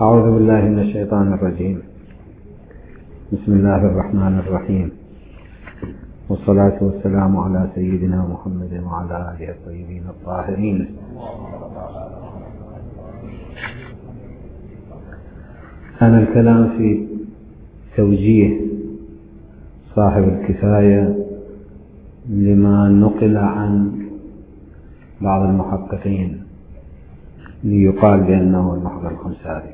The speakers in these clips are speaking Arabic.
أعوذ بالله من الشيطان الرجيم. بسم الله الرحمن الرحيم، والصلاة والسلام على سيدنا محمد وعلى آله الطيبين الطاهرين. كان الكلام في توجيه صاحب الكفاية لما نقل عن بعض المحققين ليقال بأنه المحض الخمساري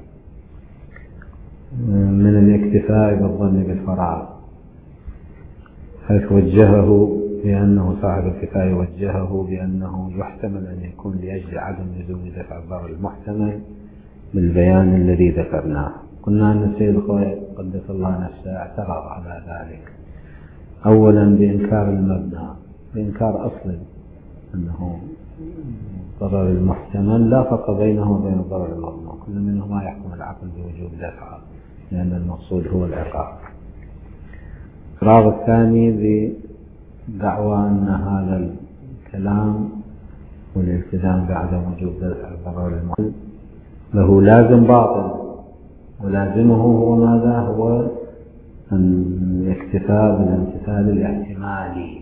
من الاكتفاء بالظن بالفراغ، حيث وجهه بأنه صاحب الكفاية وجهه بأنه يحتمل أن يكون لأجل عدم لزوم دفع الضرر المحتمل بالبيان الذي ذكرناه. قلنا أن السيد الخوئي قدس الله نفسه اعترض على ذلك، أولا بإنكار المبنى، بإنكار أصل أنه الضرر المحتمل لا فرق بينه وبين الضرر المضمون، كل منهما يحكم العقل بوجوب دفعه لأن المقصود هو العقاب. الإعتراض الثاني بدعوى أن هذا الكلام والالتزام بعدم وجوب دفع الضرر المحتمل له لازم باطل، ولازمه هو ماذا؟ هو الاكتفاء بالامتثال الاحتمالي،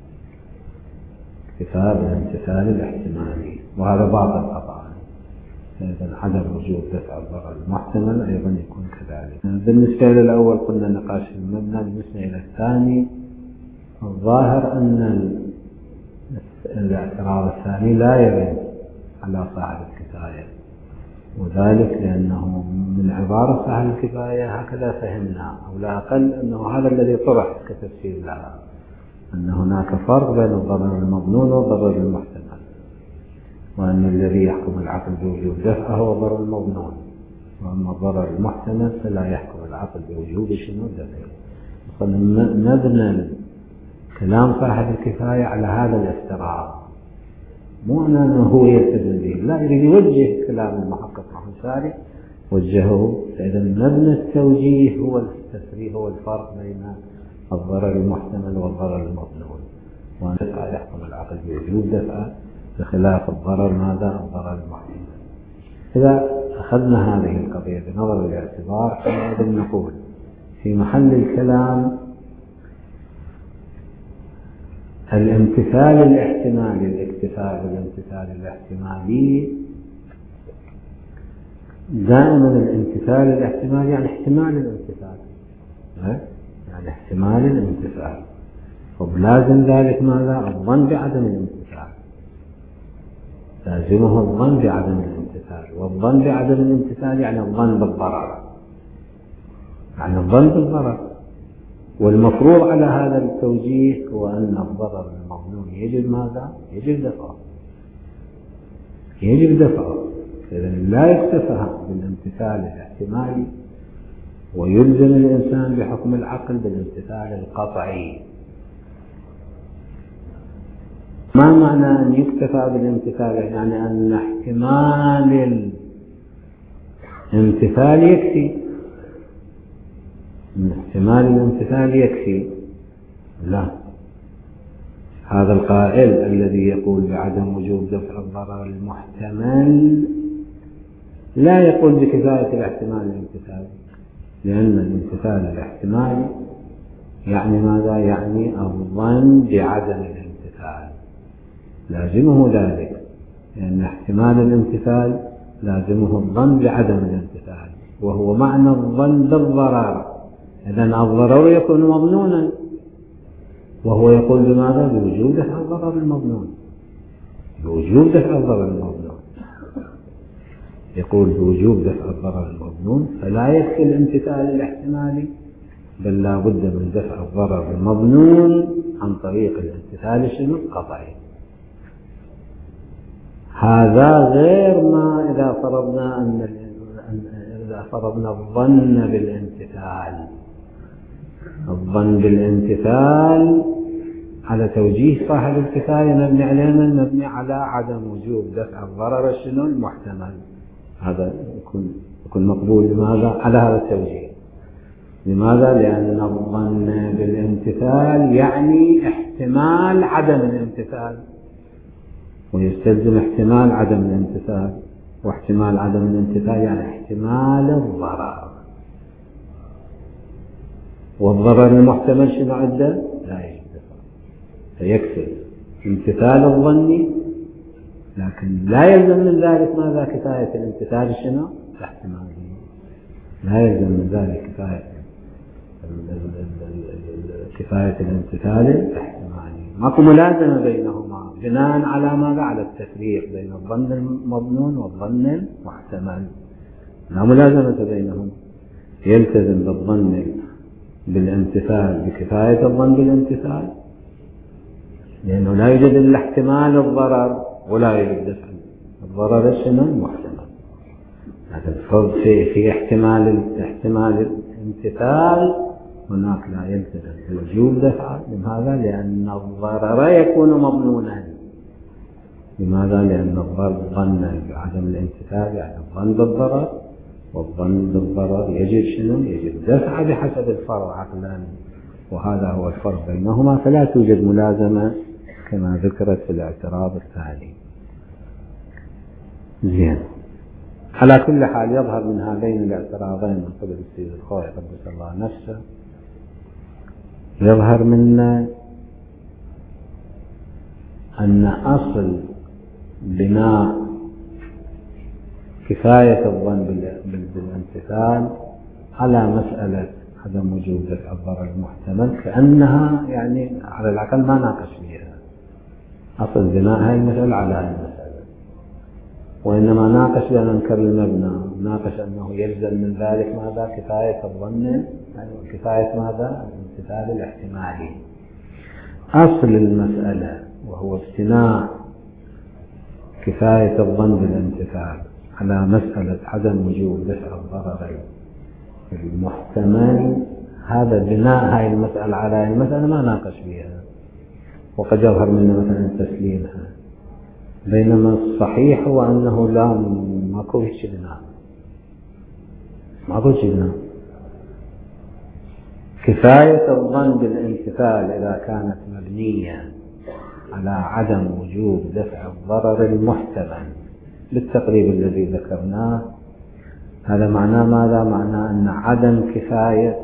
اكتفاء بالامتثال الاحتمالي، وهذا باطل قطعا. إذا عدم وجوب دفع الضرر المحتمل أيضا يكون كذلك. بالنسبة للأول قلنا نقاش المبنى، بالنسبة إلى الثاني الظاهر أن الاعتراض الثاني لا يرد على صاحب الكفاية، وذلك لأنه من عبارة صاحب الكفاية هكذا فهمنا، أو لا أقل أنه هذا الذي طرح كتفسير لها، أن هناك فرق بين الضرر المظنون والضرر المحتمل، وأن الذي يحكم العقل بوجوب دفعه هو الضرر المظنون، وأما الضرر المحتمل فلا يحكم العقل بوجوب شنو دفعه. مبنى كلام صاحب الكفاية على هذا الافتراض، مو أنه هو يلتزم به، لا، يريد يوجه كلام المحقق الخمساري وجهه. فإذا مبنى التوجيه هو التفريق، هو الفرق بين الضرر المحتمل والضرر المظنون، وأن يحكم العقل بوجوب دفعه بخلاف الضرر ماذا؟ الضرر المحتمل. إذا أخذنا هذه القضية بنظر الاعتبار فنقدر نقول في محل الكلام الامتثال الاحتمالي، الاكتفاء بالامتثال الاحتمالي، دائما الامتثال الاحتمالي يعني احتمال الامتثال، يعني احتمال الامتثال، وبلازم ذلك ماذا؟ الظن بعدم الامتثال، لازمه الظن بعدم الامتثال، والظن بعدم الامتثال يعني الظن بالضرر، يعني الظن بالضرر. والمفروض على هذا التوجيه هو أن الضرر المظنون يجب ماذا؟ يجب دفعه، يجب دفعه. إذا لا يكتفى بالامتثال الاحتمالي، ويلزم الإنسان بحكم العقل بالامتثال القطعي. ما معنى أن يكتفى بالامتثال؟ يعني أن احتمال الامتثال يكفي، احتمال الامتثال يكفي. لا، هذا القائل الذي يقول بعدم وجوب دفع الضرر المحتمل لا يقول بكفاية الاحتمال الامتثالي، لأن الامتثال الاحتمالي يعني ماذا؟ يعني الظن بعدم الامتثال، لازمه ذلك، لأن احتمال الامتثال لازمه الظن بعدم الامتثال، وهو معنى الظن بالضرر. إذن الضرر يكون مظنونا، وهو يقول بماذا؟ بوجوب دفع الضرر المظنون، بوجوب دفع الضرر المظنون، يقول بوجوب دفع الضرر المظنون، فلا يكفي الامتثال الاحتمالي، بل لا بد من دفع الضرر المظنون عن طريق الامتثال شنو؟ القطعي. هذا غير ما إذا فرضنا الظن بالامتثال. الظن بالامتثال على توجيه صاحب الكفاية مبني على من؟ مبني على عدم وجوب دفع الضرر شنو؟ المحتمل. هذا يكون مقبول. لماذا؟ على هذا التوجيه. لماذا؟ لأن الظن بالامتثال يعني احتمال عدم الامتثال، ويستلزم احتمال عدم الامتثال، واحتمال عدم الامتثال يعني احتمال الضرر، والضرر المحتمل شنو عنده؟ لا يوجد، فيكفي امتثال الظن، لكن لا يلزم من ذلك ماذا؟ كفاية الامتثال شنو؟ احتمالي، لا يلزم من ذلك كفاية الامتثال الاحتمالي. ماكو ملازمة بينهما بناء على ماذا؟ على التفريق بين الظن المظنون والظن المحتمل، لا ملازمة بينهما. يلتزم بالظن بالامتثال بكفاية الظن بالامتثال، لأنه لا يوجد إلا احتمال الضرر ولا يوجد دفع الضرر شنو؟ المحتمل. لكن الفرض في احتمال الامتثال هناك لا يلتزم بوجوب دفع. لماذا؟ لأن الضرر يكون مظنونا. لماذا؟ لأن الظن بعدم الامتثال يعني الظن بالضرر، والظن بالضرر يجب شنو؟ يجب دفع بحسب الفرض عقلا، وهذا هو الفرق بينهما، فلا توجد ملازمة كما ذكرت في الاعتراض الثاني. زين، على كل حال يظهر من هذين الاعتراضين من قبل السيد الخوئي قدس الله نفسه، يظهر منا أن أصل بناء كفاية الظن بالامتثال على مسألة عدم وجود دفع الضرر المحتمل كأنها يعني على الأقل ما ناقش فيها. أصل بناء هذه المسألة على هذه المسألة، وإنما ناقش لأن ننكر المبنى، ناقش أنه يلزم من ذلك ماذا؟ كفاية الظن، كفاية ماذا؟ الامتثال الاحتمالي. أصل المسألة وهو ابتناء كفاية الظن بالامتثال على مسألة عدم وجود دفع الضرر المحتمل، هذا بناء هاي المسألة على هاي المسألة ما ناقش فيها، وقد يظهر منا مثلا تسليمها. بينما الصحيح هو أنه لا، ماكو هيك بناء، ماكو هيك بناء. كفاية الظن بالامتثال إذا كانت مبنية على عدم وجود دفع الضرر المحتمل بالتقريب الذي ذكرناه، هذا معناه ماذا؟ معناه أن عدم كفاية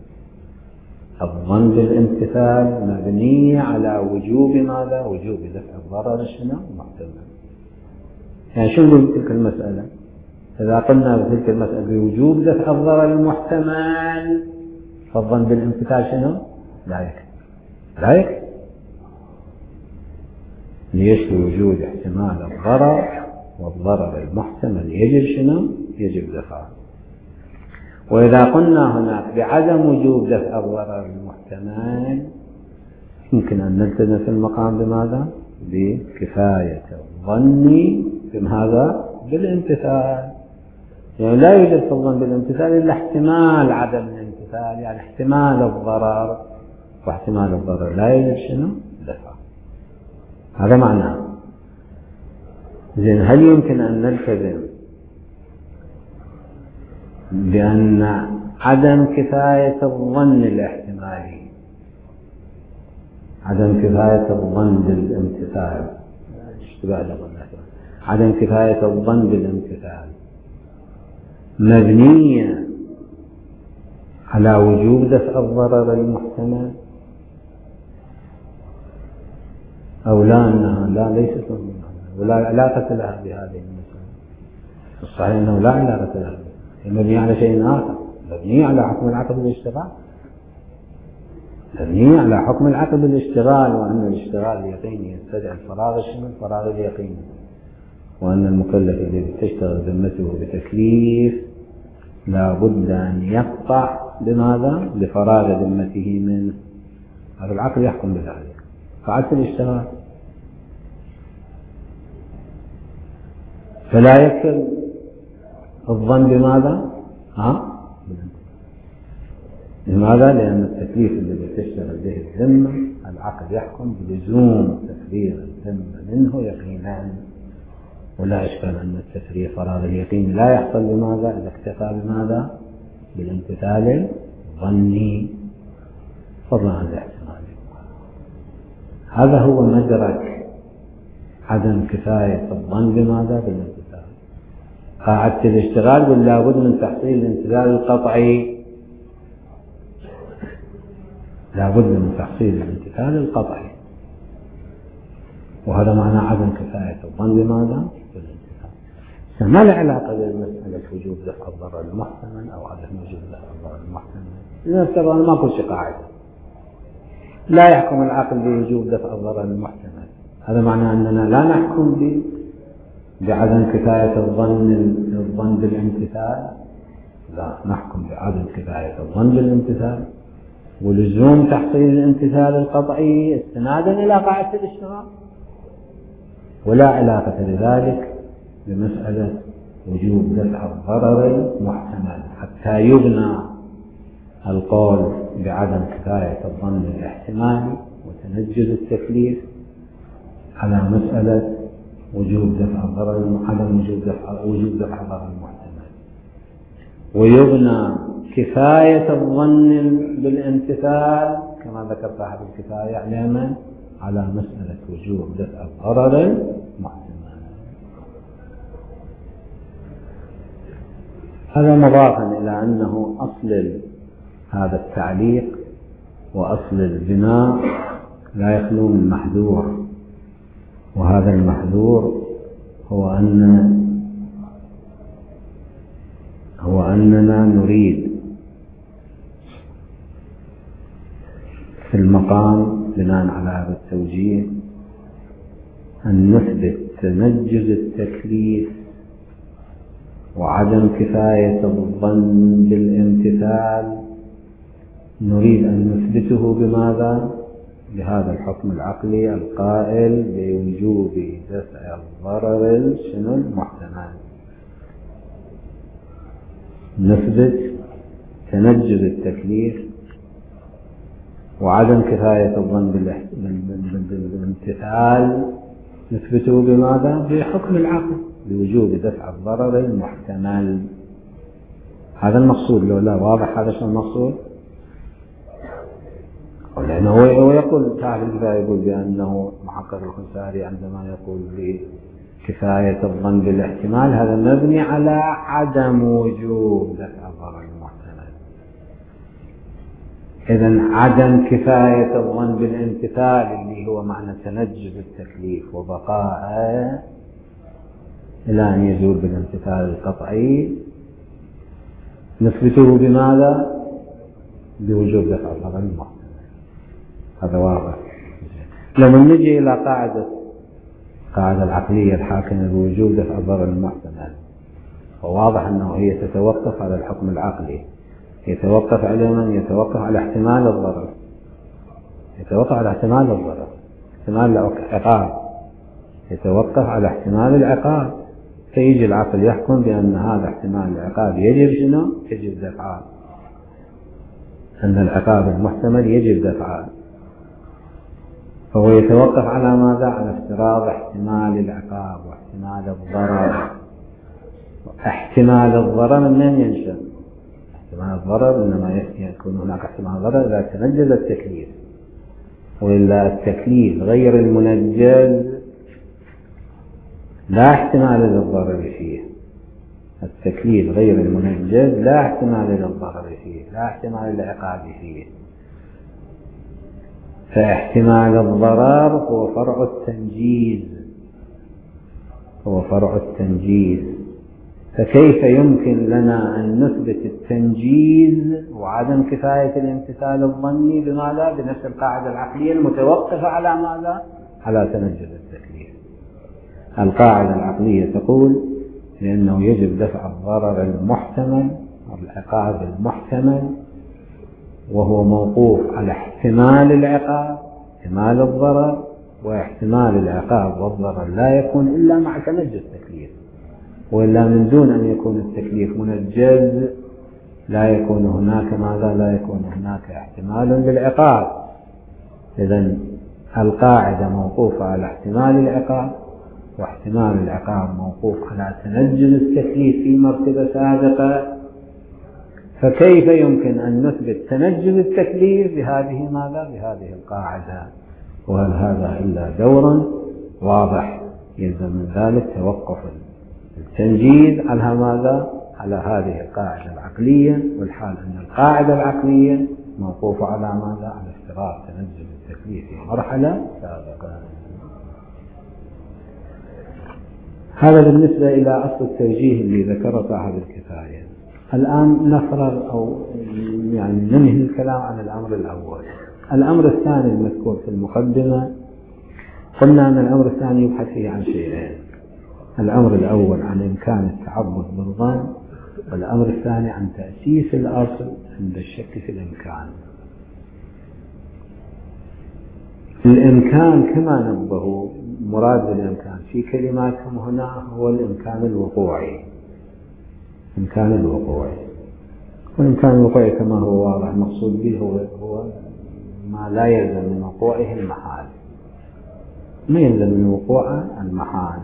الظن بالامتثال مبنية على وجوب ماذا؟ وجوب دفع الضرر شنو؟ المحتمل. يعني شنو تلك المسألة؟ إذا قلنا بتلك المسألة بوجوب دفع الضرر المحتمل، فالظن بالامتثال شنو؟ لا يكفي، لا يكفي. ليش؟ وجود احتمال الضرر، والضرر المحتمل يجب شنو؟ يجب دفعه. وإذا قلنا هناك بعدم وجوب دفع الضرر المحتمل، يمكن أن نلتزم في المقام بماذا؟ بكفاية الظن بهذا بالامتثال. يعني لا يوجد في الظن بالامتثال إلا احتمال عدم الامتثال، يعني احتمال الضرر، واحتمال الضرر لا يوجد شنو؟ دفع. هذا معناه. زين، هل يمكن أن نلتزم بأن عدم كفاية الظن الاحتمالي، عدم كفاية الظن بالامتثال، عدم كفاية الظن بالامتثال مبنية على وجوب دفع الضرر المحتمل، أو لا أنها لا ليست ولا علاقة لها بهذه المسألة؟ الصحيح أنه لا علاقة لها، هي مبنية على شيء آخر، مبنية على حكم العقل بالاشتغال، مبنية على حكم العقل بالاشتغال، وأن الاشتغال اليقيني يستدعي الفراغ شنو؟ الفراغ اليقيني، وأن المكلف الذي تشتغل ذمته بتكليف لا بد أن يقطع بماذا؟ بفراغ ذمته منه. هذا العقل يحكم بذلك، فعلت الاشتغال. فلا يكفي الظن بماذا؟ لماذا؟ لأن التكليف الذي تشتغل به الذمة العقل يحكم بلزوم تفريغ الذمة منه يقينا، ولا إشكال أن التفريغ فراغ اليقين لا يحصل بماذا؟ إذا اكتفى بماذا؟ بالامتثال الظني، فضلا عن الاحتمال. هذا هو مدرك عدم كفاية الظن بماذا؟ بالامتثال. قاعدة الاشتغال لا بد من تحصيل الامتثال القطعي، لا بد من تحصيل الامتثال القطعي، وهذا معنى عدم كفاية الظن بماذا؟ بالامتثال. ما له علاقة بمسألة وجوب دفع الضرر المحتمل أو عدم وجوب دفع الضرر المحتمل. إذا افترضنا ماكو شي قاعدة لا يحكم العقل بوجوب دفع الضرر المحتمل، هذا معناه أننا لا نحكم بعدم كفاية الظن بالامتثال، لا نحكم بعدم كفاية الظن بالامتثال ولزوم تحصيل الامتثال القطعي استنادا إلى قاعدة الاشتراك، ولا علاقة لذلك بمسألة وجوب دفع الضرر المحتمل حتى يبنى القول بعدم كفاية الظن الاحتمالي وتنجز التكليف على مسألة وجوب دفع الضرر عدم وجوب دفع الضرر المحتمل، ويبنى كفاية الظن بالامتثال كما ذكر صاحب الكفاية علما على مسألة وجوب دفع الضرر المحتمل. هذا مضافا إلى أنه أصل هذا التعليق وأصل البناء لا يخلو من محذور، وهذا المحذور هو أننا نريد في المقام بناء على هذا التوجيه أن نثبت تنجز التكليف وعدم كفاية الظن بالامتثال، نريد أن نثبته بماذا؟ بهذا الحكم العقلي القائل بوجوب دفع الضرر المحتمل. نثبت تنجز التكليف وعدم كفاية الظن بالامتثال نثبته بماذا؟ بحكم العقل بوجوب دفع الضرر المحتمل. هذا المقصود، لو لا واضح هذا شو المقصود؟ لأنه هو يقول صاحب الكفاية يقول بأنه محقق الخنساري عندما يقول بكفاية الظن بالاحتمال هذا مبني على عدم وجوب دفع الضرر المحتمل. إذن عدم كفاية الظن بالامتثال اللي هو معنى تنجز التكليف وبقاءه إلى أن يزول بالامتثال القطعي نثبته بماذا؟ بوجوب دفع الضرر المحتمل. هذا واضح. لما نجي إلى قاعدة العقلية الحاكمة بوجوب دفع الضرر المحتمل، فواضح أنه هي تتوقف على الحكم العقلي، يتوقف على من؟ يتوقف على احتمال الضرر، يتوقف على احتمال الضرر، احتمال العقاب يتوقف على احتمال العقاب، فيجي العقل يحكم بأن هذا احتمال العقاب يجب شنو؟ يجب دفعه، أن العقاب المحتمل يجب دفعه، فهو يتوقف على ماذا؟ على افتراض احتمال العقاب واحتمال الضرر. احتمال الضرر من ينشأ؟ احتمال الضرر إنما يكون هناك احتمال ضرر إذا تنجز التكليف، وإلا التكليف غير المنجز لا احتمال للضرر فيه، التكليف غير المنجز لا احتمال للضرر فيه، لا احتمال للعقاب فيه، فاحتمال الضرر هو فرع التنجيز، هو فرع التنجيز. فكيف يمكن لنا أن نثبت التنجيز وعدم كفاية الامتثال الظني بماذا؟ بنفس القاعدة العقلية المتوقفة على ماذا؟ على تنجز التكليف. القاعدة العقلية تقول لأنه يجب دفع الضرر المحتمل والعقاب المحتمل، وهو موقوف على احتمال العقاب احتمال الضرر، واحتمال العقاب والضرر لا يكون إلا مع تنجز التكليف، وإلا من دون أن يكون التكليف منجز لا يكون هناك ماذا؟ لا يكون هناك احتمال للعقاب. إذن القاعدة موقوفة على احتمال العقاب، واحتمال العقاب موقوف على تنجز التكليف في مرتبة سابقة، فكيف يمكن أن نثبت تنجز التكليف بهذه ماذا؟ بهذه القاعدة؟ وهل هذا إلا دور واضح يلزم من ذلك توقف التنجيز على ماذا؟ على هذه القاعدة العقلية، والحال أن القاعدة العقلية موقوفة على ماذا؟ على افتراض تنزل التكليف في مرحلة سابقة. هذا بالنسبة إلى أصل التوجيه اللي ذكره صاحب الكفاية. الآن نفرغ أو يعني ننهي الكلام عن الأمر الأول. الأمر الثاني المذكور في المقدمة، قلنا أن الأمر الثاني يبحث فيه عن شيئين: الأمر الأول عن إمكان التعبد بالظن، والأمر الثاني عن تأسيس الأصل عند الشك في الإمكان. الإمكان كما نبهوا مراد بالإمكان في كلماتهم هنا هو الإمكان الوقوعي. إمكان الوقوعي، والإمكان الوقوعي كما هو واضح المقصود به هو ما لا يلزم من وقوعه المحال، ما يلزم من وقوع المحال،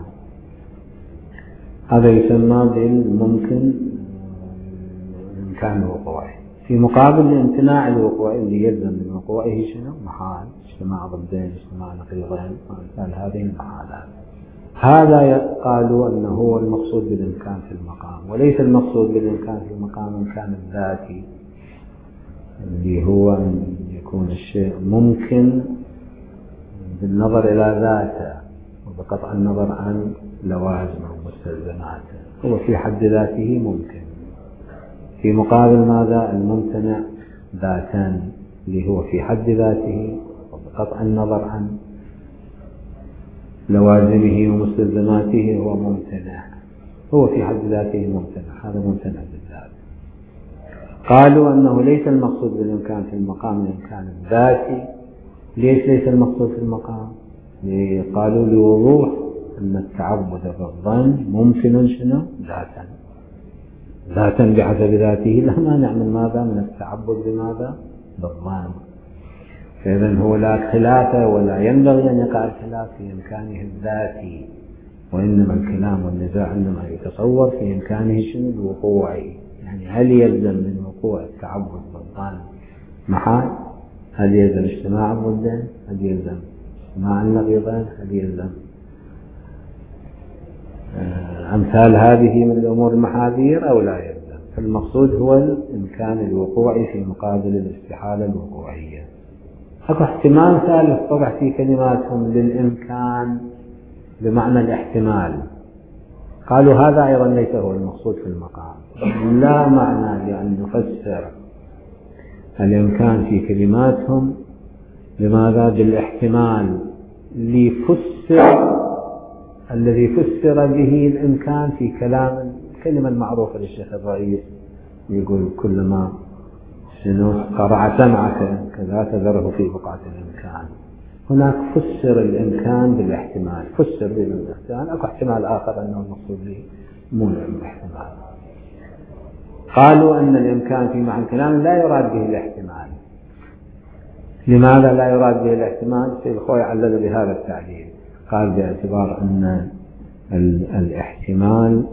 هذا يسمى بالممكن الإمكان الوقوعي، في مقابل الامتناع الوقوعي اللي يلزم من وقوعه شنو؟ محال، اجتماع ضدين، اجتماع نقيضين، وأمثال هذه المحالات. هذا قالوا أنه هو المقصود بالإمكان في المقام، وليس المقصود بالإمكان في المقام إمكان الذاتي اللي هو أن يكون الشيء ممكن بالنظر إلى ذاته وبقطع النظر عن لوازمه ومستلزماته، هو في حد ذاته ممكن، في مقابل ماذا؟ الممتنع ذاتا اللي هو في حد ذاته وبقطع النظر عن لوازمه ومستلزماته هو ممتنع، هو في حد ذاته ممتنع، هذا ممتنع بالذات. قالوا أنه ليس المقصود بالإمكان في المقام الإمكان الذاتي. ليش ليس المقصود في المقام؟ قالوا لوضوح أن التعبد بالظن ممكن شنو؟ ذاتا، ذاتا بحسب ذاته لا مانع من ماذا؟ من التعبد بماذا؟ بالظن. فإذا هو لا خلاف ولا ينبغي أن يقع الخلاف في إمكانه الذاتي، وإنما الكلام والنزاع إنما يتصور في إمكانه شنو؟ الوقوعي، يعني هل يلزم من وقوع التعبد بالظن محال؟ هل يلزم اجتماع الضدين؟ هل يلزم اجتماع النقيضين؟ هل يلزم أمثال هذه من الأمور المحاذير أو لا يلزم؟ فالمقصود هو الإمكان الوقوعي في مقابل الاستحالة الوقوعية. أكو احتمال ثالث طبع في كلماتهم للإمكان بمعنى الاحتمال، قالوا هذا أيضا ليس هو المقصود في المقام، لا معنى لأن نفسر الإمكان في كلماتهم لماذا؟ بالاحتمال الذي فسر به الإمكان في كلام الكلمة المعروفة للشيخ الرئيس، يقول كلما شنو قرع سمعك كذا تذره في بقعة الإمكان. هناك فسر الإمكان بالاحتمال، فسر به بالاحتمال، أكو احتمال آخر أنه المقصود به مو الاحتمال. قالوا أن الإمكان في معنى الكلام لا يراد به الاحتمال. لماذا لا يراد به الاحتمال؟ سيد الخوي علل بهذا التعليل، قال باعتبار أن الاحتمال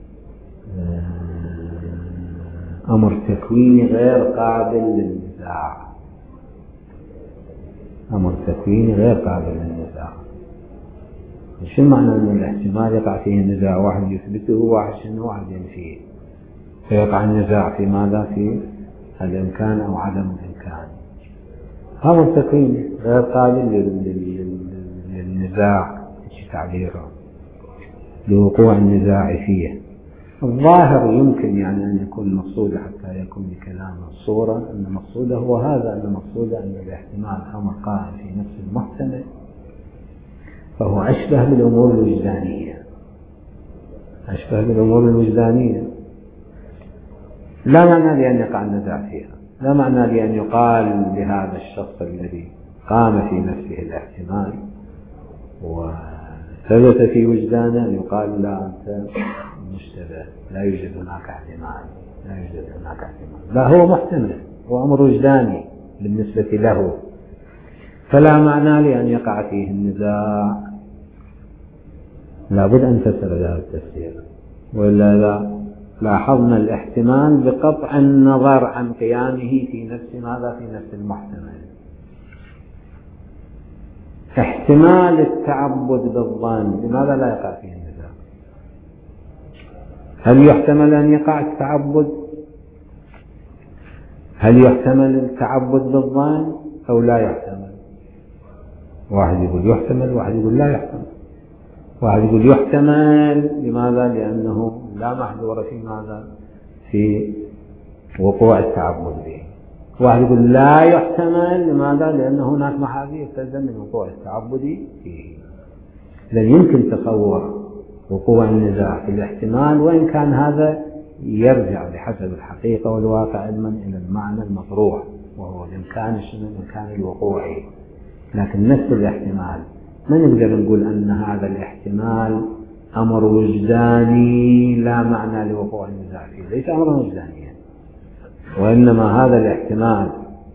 أمر تكويني غير قابل للنزاع، أمر تكويني غير قابل للنزاع. شو معنى أن الاحتمال يقع فيه النزاع؟ واحد يثبته واحد شنو؟ واحد ينفيه، فيقع النزاع في ماذا؟ في الإمكان أو عدم الإمكان. أمر تكويني غير قابل للنزاع، ايش تعبيره؟ لوقوع النزاع فيه. الظاهر يمكن يعني أن يكون مقصوده حتى يكون بكلام الصورة أن مقصوده هو هذا، أن مقصوده أن الاحتمال أمر قائم في نفس المحتمل، فهو أشبه بالأمور الوجدانية، أشبه بالأمور الوجدانية. لا معنى لأن يقع النزاع فيها، لا معنى لأن يقال لهذا الشخص الذي قام في نفسه الاحتمال وثبت في وجدانه أن يقال لا أنت مشتبه، لا يوجد هناك احتمال، لا يوجد هناك احتمال، لا هو محتمل، هو أمر وجداني بالنسبة له، فلا معنى لأن يقع فيه النزاع. لابد أن تفسر هذا التفسير، وإلا لاحظنا الاحتمال بقطع النظر عن قيامه في نفس ماذا؟ في نفس المحتمل. احتمال التعبد بالظن لماذا لا يقع فيه النزاع؟ هل يحتمل أن يقع التعبد؟ هل يحتمل التعبد بالظن أو لا يحتمل؟ واحد يقول يحتمل، واحد يقول لا يحتمل. واحد يقول يحتمل، لماذا؟ لأنه لا محذور في ماذا؟ في وقوع التعبد به. واحد يقول لا يحتمل، لماذا؟ لأن هناك محاذير تلزم من وقوع التعبد فيه. إذن يمكن تصور وقوع النزاع في الاحتمال، وإن كان هذا يرجع بحسب الحقيقة والواقع علما إلى المعنى المطروح، وهو الإمكان الإمكان الوقوعي. لكن نفس الاحتمال ما نقدر نقول أن هذا الاحتمال أمر وجداني لا معنى لوقوع النزاع فيه، ليس أمرا وجدانيا، وإنما هذا الاحتمال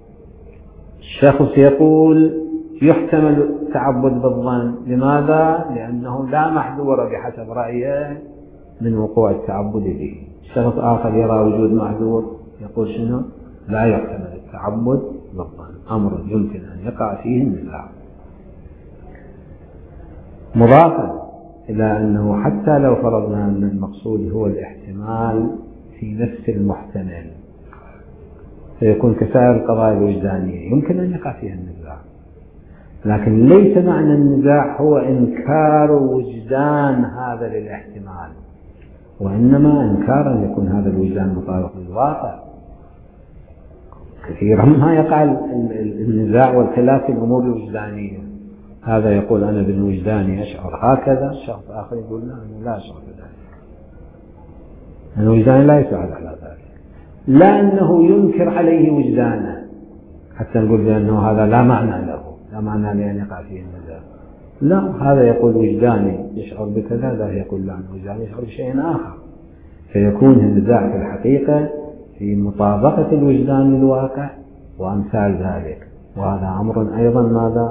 الشخص يقول يحتمل التعبد بالظن، لماذا؟ لأنه لا محذور بحسب رأيه من وقوع التعبد به. شخص آخر يرى وجود محذور يقول شنو؟ لا يحتمل التعبد بالظن، أمر يمكن أن يقع فيه النزاع. مضافا إلى أنه حتى لو فرضنا أن المقصود هو الاحتمال في نفس المحتمل، فيكون كسائر القضايا الوجدانية يمكن أن يقع فيها النزاع، لكن ليس معنى النزاع هو إنكار وجدان هذا للاحتمال، وإنما إنكار أن يكون هذا الوجدان مطابق للواقع. كثيرا ما يقع النزاع والخلاف في الأمور الوجدانية، هذا يقول أنا بالوجدان أشعر هكذا، الشخص آخر يقول لا أنا لا أشعر بذلك، الوجدان لا يساعد على ذلك، لا أنه ينكر عليه وجدانه حتى نقول بأنه هذا لا معنى له، لا معنى لأن يقع فيه النزاع. لا، هذا يقول وجداني يشعر بكذا، لا يقول لا أنا وجداني يشعر بشيء آخر، فيكون النزاع في الحقيقة في مطابقة الوجدان للواقع وأمثال ذلك، وهذا أمر أيضا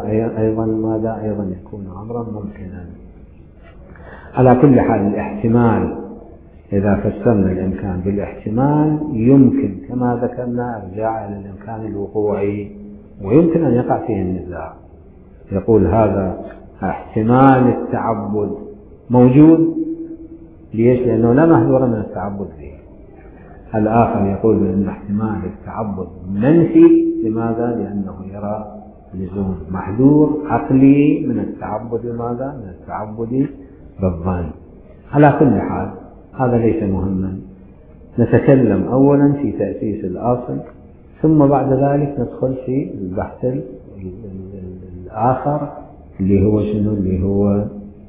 يكون أمرا ممكنا. على كل حال الاحتمال إذا فسرنا الإمكان بالاحتمال يمكن كما ذكرنا ارجاع إلى الإمكان الوقوعي، ويمكن أن يقع فيه النزاع. يقول هذا احتمال التعبد موجود، ليش؟ لأنه لا محذور من التعبد فيه. الآخر يقول بأن احتمال التعبد منفي، لماذا؟ لأنه يرى لزوم محذور عقلي من التعبد، لماذا؟ من التعبد بالظن. على كل حال هذا ليس مهما، نتكلم أولا في تأسيس الأصل، ثم بعد ذلك ندخل في البحث الآخر اللي هو شنو؟ اللي هو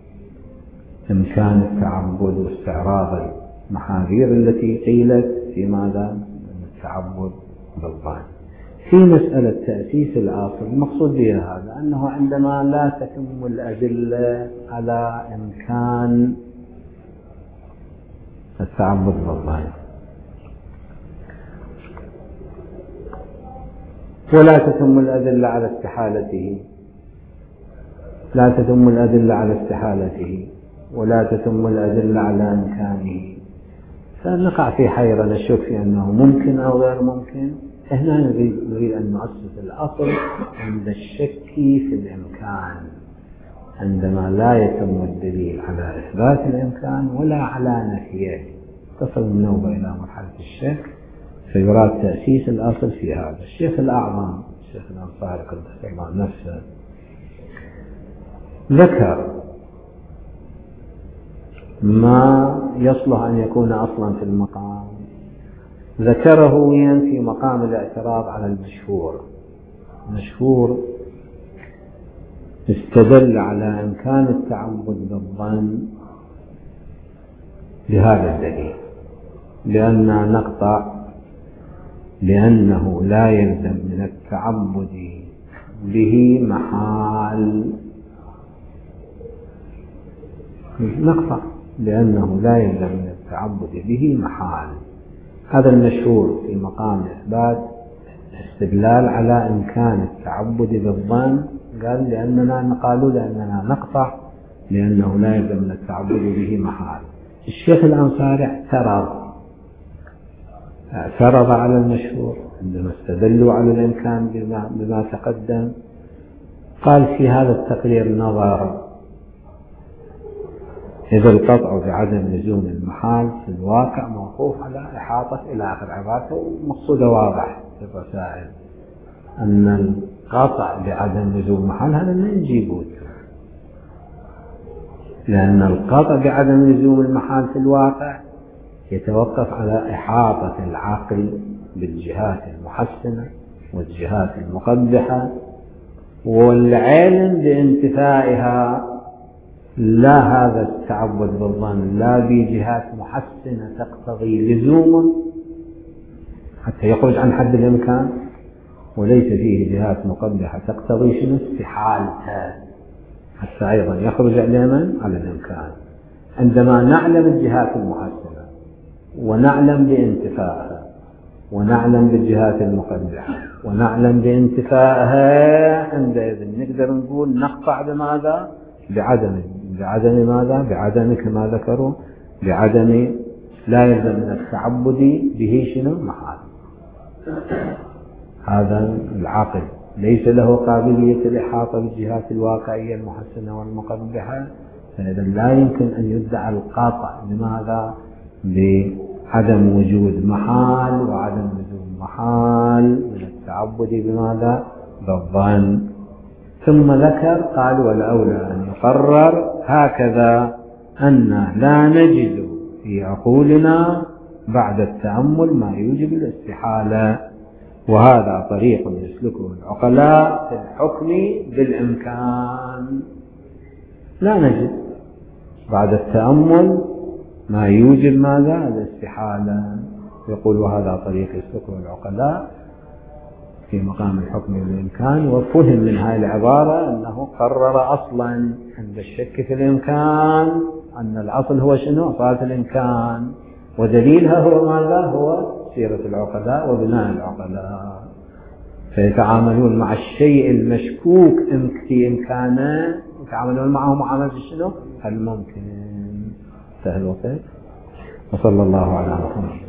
إمكان التعبد واستعراض المحاذير التي قيلت في ماذا؟ التعبد بالظن. في مسألة تأسيس الأصل المقصود بها هذا أنه عندما لا تتم الأدلة على إمكان التعبد بالظن، ولا تتم الأدلة على استحالته، لا تتم الأدلة على استحالته، ولا تتم الأدلة على إمكانه، فنقع في حيرة نشك في أنه ممكن أو غير ممكن. هنا نريد أن نؤسس الأصل عند الشك في الإمكان، عندما لا يتم الدليل على إثبات الإمكان ولا على نفيه، تصل النوبة إلى مرحلة الشك، فيراد تأسيس الأصل في هذا. الشيخ الأعظم الشيخ الأنصاري قدس الله نفسه ذكر ما يصلح أن يكون أصلا في المقام، ذكره في مقام الاعتراض على المشهور. المشهور استدل على إمكان التعبد بالظن بهذا الدليل، لأن نقطع لأنه لا يلزم من التعبد به محال، نقطع لأنه لا يلزم من التعبد به محال. هذا المشهور في مقام إثبات استدلال على إمكان التعبد بالظن، قال لأننا نقطع لأنه لا يلزم من التعبد به محال. الشيخ الأنصاري اعترض على المشهور عندما استدلوا على الإمكان بما تقدم، قال في هذا التقرير نظر إذا القطع بعدم لزوم المحال في الواقع موقوف على إحاطة إلى آخر عبارته. ومقصوده واضح في الرسائل أن القطع بعدم لزوم المحال هذا ما نجيبه، لأن القطع بعدم لزوم المحال في الواقع يتوقف على إحاطة العقل بالجهات المحسنة والجهات المقبحة والعلم بانتفائها، لا هذا التعبد بالظن لا بجهات محسنة تقتضي لزوما حتى يخرج عن حد الإمكان، وليس فيه جهات مقبحة تقتضي شنو استحالتها حتى أيضا يخرج على الإمكان. عندما نعلم الجهات المحسنة ونعلم بانتفائها ونعلم بالجهات المقبحة ونعلم بانتفائها، عندئذ نقدر نقول نقطع بماذا؟ بعدم ماذا؟ بعدم كما ذكروا بعدم لا يلزم من التعبد به شنو محال. هذا العقل ليس له قابلية الإحاطة بالجهات الواقعية المحسنة والمقبحة، فإذا لا يمكن أن يدعى القاطع بماذا؟ بعدم وجود محال وعدم وجود محال من التعبد بماذا؟ بالظن. ثم ذكر قال والأولى أن يقرر هكذا أن لا نجد في عقولنا بعد التأمل ما يوجب الاستحالة، وهذا طريق يسلكه العقلاء في الحكم بالإمكان. لا نجد بعد التأمل ما يوجب ماذا؟ الاستحالة. يقول وهذا طريق يسلكه العقلاء في مقام الحكم بالإمكان. وفهم من هذه العبارة أنه قرر أصلا عند الشك في الإمكان أن الأصل هو شنو؟ أصالة الإمكان، ودليلها هو ماذا؟ هو سيرة العقلاء وبناء العقلاء، فيتعاملون مع الشيء المشكوك في إمكانه يتعاملون معه معاملة شنو؟ الممكن. سهل وسهل. وصلى الله على محمد.